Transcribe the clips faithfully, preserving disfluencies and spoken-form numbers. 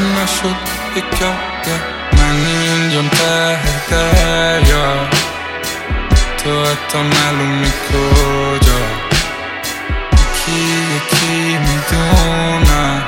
نشد یکم من اینجام ته دریا، تو حتی معلومی کجا، یکی یکی میدونم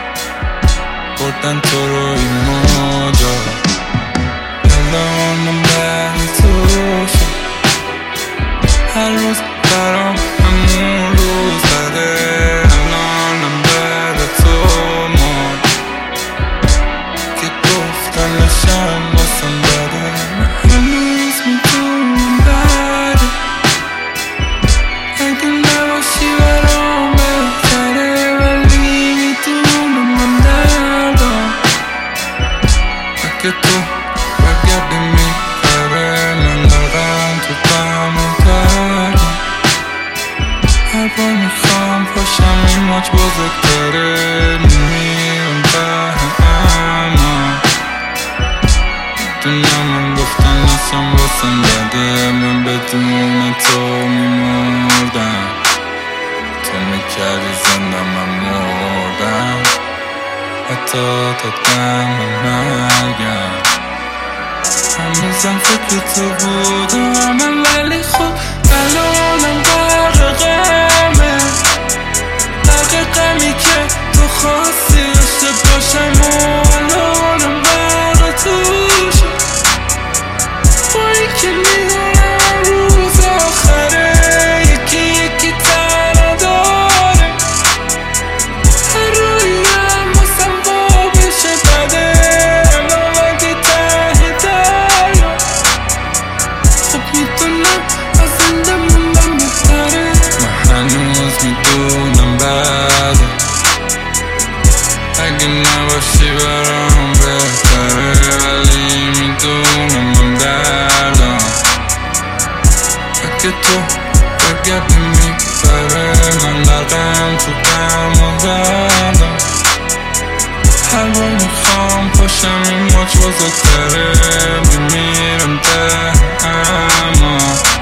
بردن تو رو این موجا. الان من بعد تو شد، هر روز برام همون روز بده. الانم بعد تو مرد که گفتنشم باسم بده. من هنوز میدونم بده، اگه نباشی برام بهتره، ولی میدونم من دردم. اگه تو برگردی میبره، من دارم تو بمون دردم. هر بار میخوام پاشم این ماچ بزرگتره، میمیرم به اما میدونم من گفتن نسم باسم بده. من بدون تو میمردم، تو میکردی زنده من مردم، حتی تا دم مرگم. هنوزم فکر تو بودم من، ولی خب الانم غرق غمه، غرق غمی که تو خواستی داشته باشم و الانم غرق توشم. با اینکه میدونم روز آخره، یکی یکی تنها داره، هر رویم باسم با بشه بده. الان وقتی ته دریا، خب میدونم از زنده موندم بهتره. من هنوز میدونم بده، اگه نباشی برام بهتره، ولی میدونم من دردم. اگه تو برگردی میبره، من غرقم تو غم و دردم. هر بار میخوام پاشم این ماچ بزرگتره، میمیرم ته اما